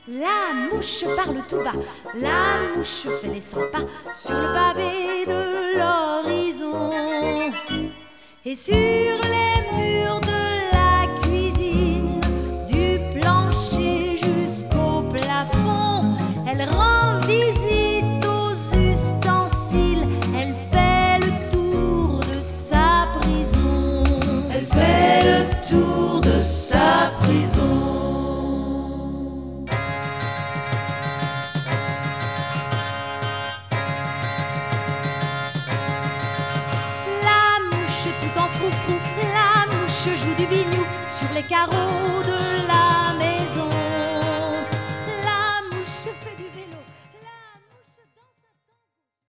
La mouche parle tout bas, la mouche fait les 100 pas sur le pavé de l'horizon. Et sur les murs de la cuisine, du plancher jusqu'au plafond, elle rend visite aux ustensiles, elle fait le tour de sa prison. Elle fait le tour de sa prison. Tout en froufrou, la mouche joue du biniou sur les carreaux de